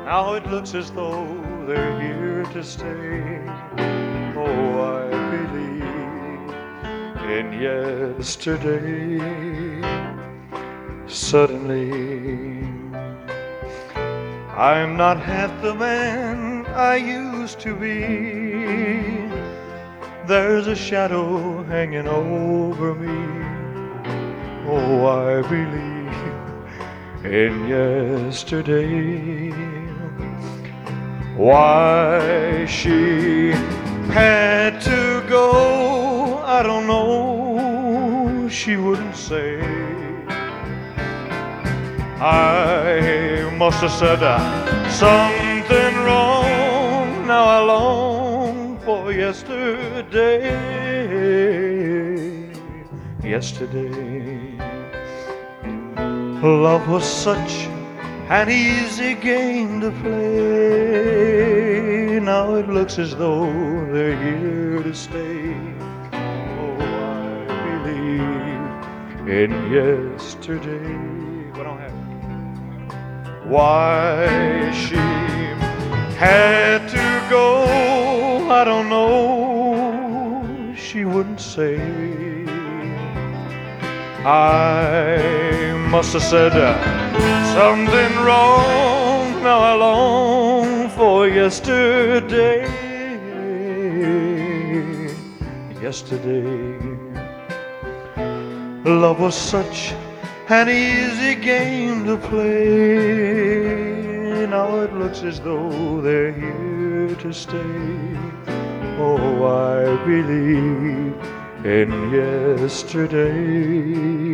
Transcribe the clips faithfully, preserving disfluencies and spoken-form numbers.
Now it looks as though they're here to stay. Oh, I believe in yesterday. Suddenly, I'm not half the man I used to be. There's a shadow hanging over me. Oh, I believe in yesterday. Why she had to go, I don't know, she wouldn't say. I must have said uh, something wrong. Now I long for yesterday. Yesterday, love was such an easy game to play. Now it looks as though they're here to stay. Oh, I believe in yesterday. What don't have it? Why she had to go, I don't know, she wouldn't say. I must have said uh, something wrong. Now I long for yesterday. Yesterday, love was such an easy game to play. Now it looks as though they're here to stay. Oh, I believe in yesterday.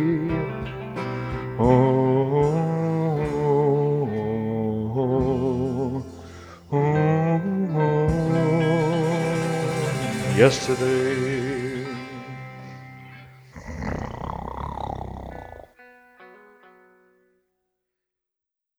Oh, oh, oh, oh, yesterday.